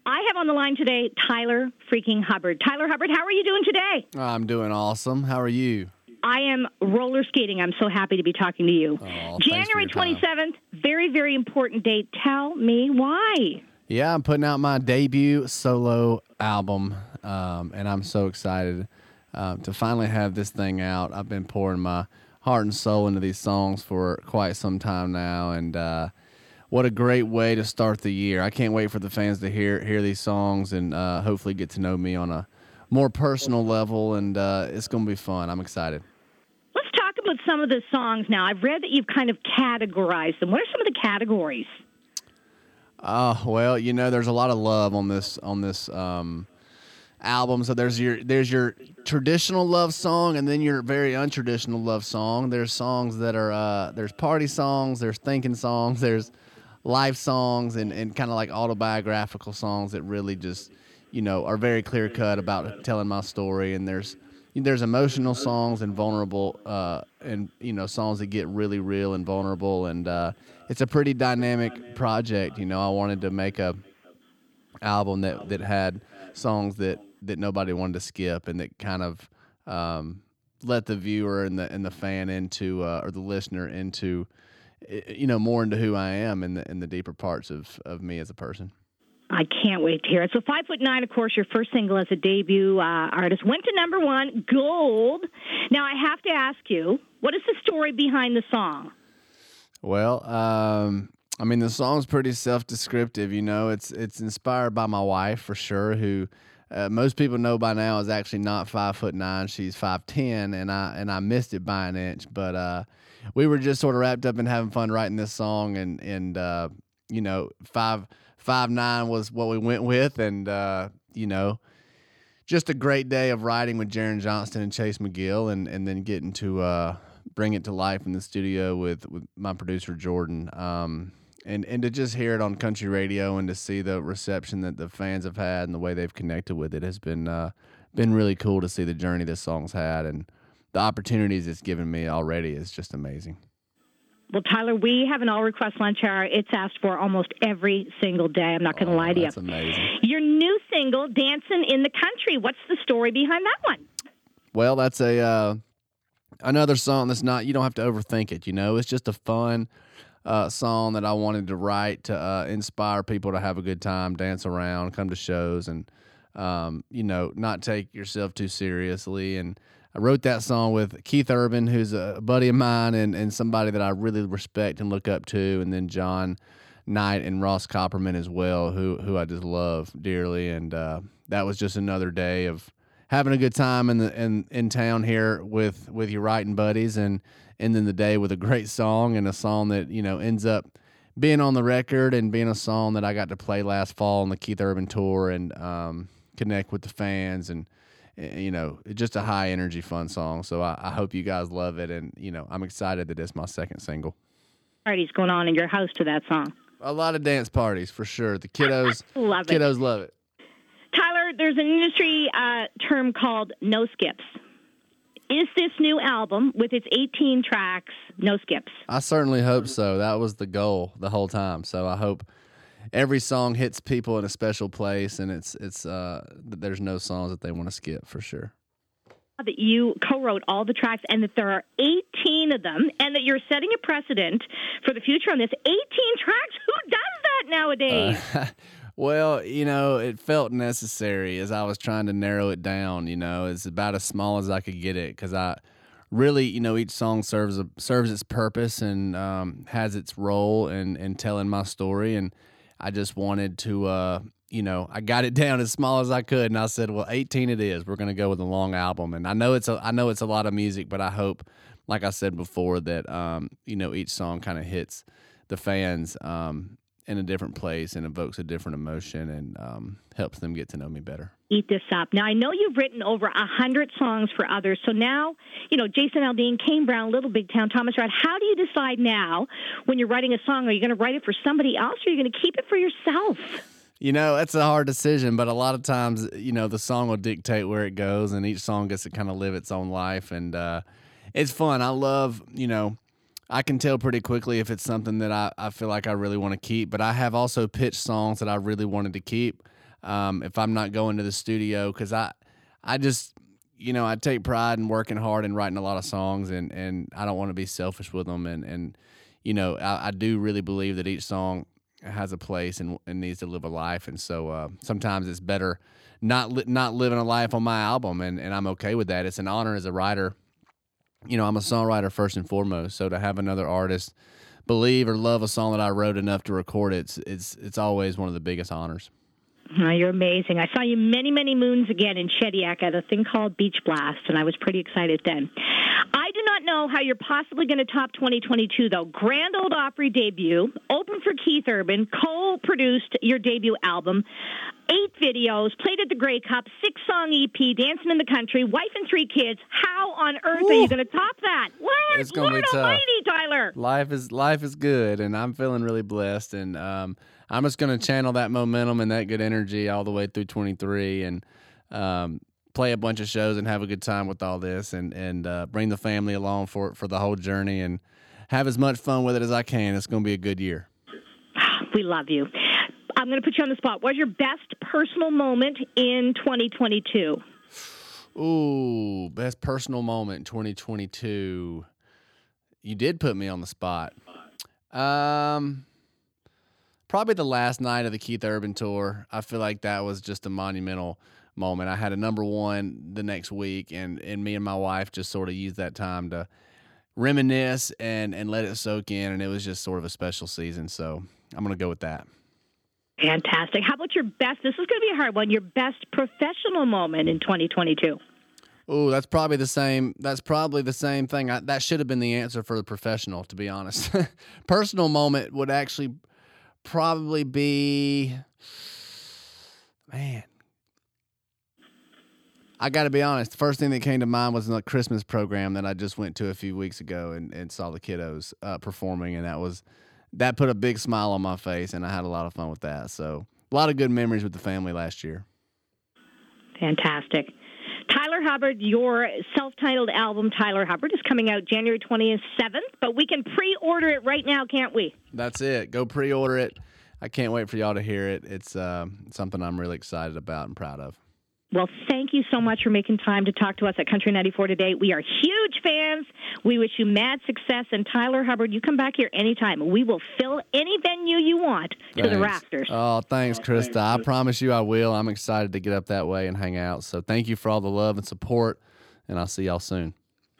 I have on the line today Tyler freaking Hubbard. Tyler Hubbard, how are you doing today? I'm doing awesome. How are you? I am roller skating. I'm so happy to be talking to you. Oh, January 27th, very, very important date. Tell me why. Yeah, I'm putting out my debut solo album, and I'm so excited to finally have this thing out. I've been pouring my heart and soul into these songs for quite some time now, and what a great way to start the year. I can't wait for the fans to hear these songs and hopefully get to know me on a more personal level, and it's going to be fun. I'm excited. Let's talk about some of the songs now. I've read that you've kind of categorized them. What are some of the categories? Well, there's a lot of love on this album. So there's your traditional love song, and then your very untraditional love song. There's songs that are there's party songs, there's thinking songs, there's life songs, and kind of like autobiographical songs that really just are very clear cut about telling my story. And there's emotional songs and vulnerable and songs that get really real and vulnerable, and it's a pretty dynamic project. I wanted to make a album that had songs that nobody wanted to skip, and that kind of let the viewer and the fan into or the listener into more into who I am in the deeper parts of me as a person. I can't wait to hear it. So 5'9", of course, your first single as a debut artist went to number 1, gold. Now I have to ask you, what is the story behind the song? Well, the song's pretty self-descriptive. It's inspired by my wife for sure, who most people know by now is actually not 5'9". She's 5'10", and I missed it by an inch. But we were just sort of wrapped up in having fun writing this song, and 5'9" was what we went with, and just a great day of writing with Jaron Johnston and Chase McGill, and then getting to bring it to life in the studio with my producer Jordan, and to just hear it on country radio and to see the reception that the fans have had and the way they've connected with it has been really cool to see the journey this song's had, and the opportunities it's given me already is just amazing. Well, Tyler, we have an all-request lunch hour. It's asked for almost every single day. I'm not going to lie to you. That's amazing. Your new single, Dancing in the Country. What's the story behind that one? Well, that's another song that's not, you don't have to overthink it. It's just a fun song that I wanted to write to inspire people to have a good time, dance around, come to shows, and not take yourself too seriously. And I wrote that song with Keith Urban, who's a buddy of mine and somebody that I really respect and look up to, and then John Knight and Ross Copperman as well, who I just love dearly. And that was just another day of having a good time in town here with your writing buddies, and then the day with a great song, and a song that ends up being on the record and being a song that I got to play last fall on the Keith Urban tour, and connect with the fans, and just a high energy fun song. So I hope you guys love it, and I'm excited that it's my second single. Parties going on in your house to that song? A lot of dance parties for sure. The kiddos love it. Tyler, there's an industry term called no skips. Is this new album, with its 18 tracks, no skips? I certainly hope so. That was the goal the whole time. So I hope every song hits people in a special place, and it's there's no songs that they want to skip for sure. That you co-wrote all the tracks, and that there are 18 of them, and that you're setting a precedent for the future on this. 18 tracks? Who does that nowadays? Well, it felt necessary as I was trying to narrow it down. It's about as small as I could get it, because I really, each song serves its purpose and has its role in telling my story. And I just wanted to, I got it down as small as I could, and I said, well, 18 it is. We're going to go with a long album. And I know it's a lot of music, but I hope, like I said before, that each song kind of hits the fans in a different place and evokes a different emotion, and helps them get to know me better. Eat this up. Now, I know you've written over 100 songs for others, so now, Jason Aldean, Kane Brown, Little Big Town, Thomas Rhett, how do you decide now when you're writing a song? Are you going to write it for somebody else, or are you going to keep it for yourself? That's a hard decision, but a lot of times, the song will dictate where it goes, and each song gets to kind of live its own life, and it's fun. I love, I can tell pretty quickly if it's something that I feel like I really want to keep, but I have also pitched songs that I really wanted to keep. if I'm not going to the studio, because I just, I take pride in working hard and writing a lot of songs, and I don't want to be selfish with them. And I do really believe that each song has a place and needs to live a life. And so sometimes it's better not living a life on my album, and I'm okay with that. It's an honor as a writer. I'm a songwriter first and foremost. So to have another artist believe or love a song that I wrote enough to record it's always one of the biggest honors. Oh, you're amazing. I saw you many, many moons again in Shediac at a thing called Beach Blast, and I was pretty excited then. I do not know how you're possibly going to top 2022, though. Grand Ole Opry debut, open for Keith Urban, co-produced your debut album, 8 videos, played at the Grey Cup, 6-song EP, Dancing in the Country, wife and 3 kids. How on earth are you going to top that? It's going to be tough. Almighty, Tyler. Life is good, and I'm feeling really blessed, and I'm just going to channel that momentum and that good energy all the way through 23 and play a bunch of shows and have a good time with all this and bring the family along for the whole journey and have as much fun with it as I can. It's going to be a good year. We love you. I'm going to put you on the spot. What's your best personal moment in 2022? Ooh, best personal moment in 2022. You did put me on the spot. Probably the last night of the Keith Urban tour. I feel like that was just a monumental moment. I had a number 1 the next week, and me and my wife just sort of used that time to reminisce and let it soak in, and it was just sort of a special season. So I'm going to go with that. Fantastic. How about your best? This is going to be a hard one. Your best professional moment in 2022. Oh, that's probably the same. That's probably the same thing. That should have been the answer for the professional, to be honest. Personal moment would actually probably be, man, I got to be honest. The first thing that came to mind was the Christmas program that I just went to a few weeks ago and saw the kiddos performing, and that put a big smile on my face, and I had a lot of fun with that. So a lot of good memories with the family last year. Fantastic. Tyler Hubbard, your self-titled album, Tyler Hubbard, is coming out January 27th, but we can pre-order it right now, can't we? That's it. Go pre-order it. I can't wait for y'all to hear it. It's something I'm really excited about and proud of. Well, thank you so much for making time to talk to us at Country 94 today. We are huge fans. We wish you mad success. And Tyler Hubbard, you come back here anytime. We will fill any venue you want to the rafters. Oh, thanks, Krista. I promise you I will. I'm excited to get up that way and hang out. So thank you for all the love and support, and I'll see y'all soon.